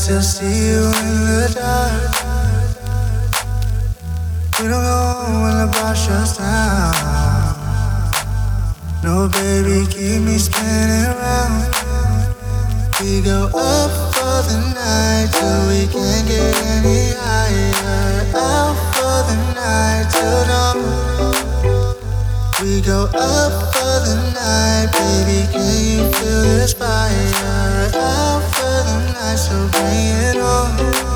still see you in the dark. We don't know when the bar shuts down. No, baby, keep me spinning around. We go up for the night till we can't get any higher. Out for the night till dawn. We go up for the night, baby, can you feel this fire? Out for the night, so bring it on.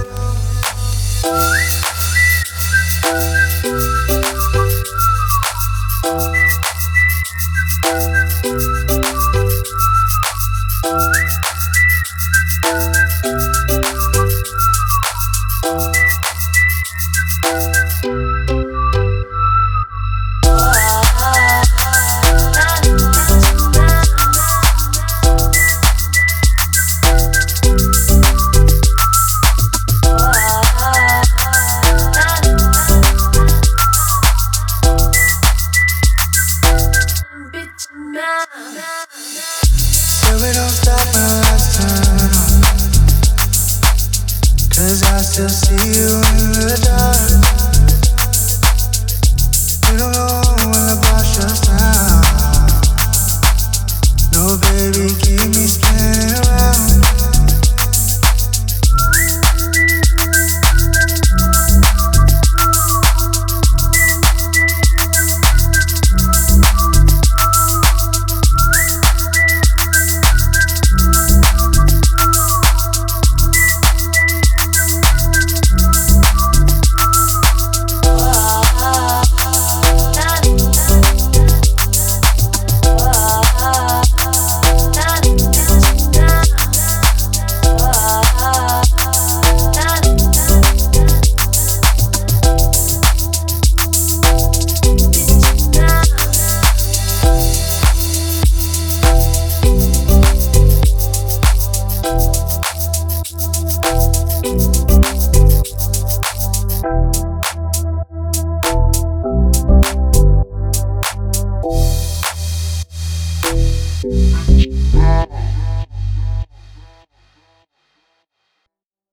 Said we don't stop when the lights turn on, 'cause I still see you in the dark. We don't know when the bar shuts down. No, baby, keep me spinning around.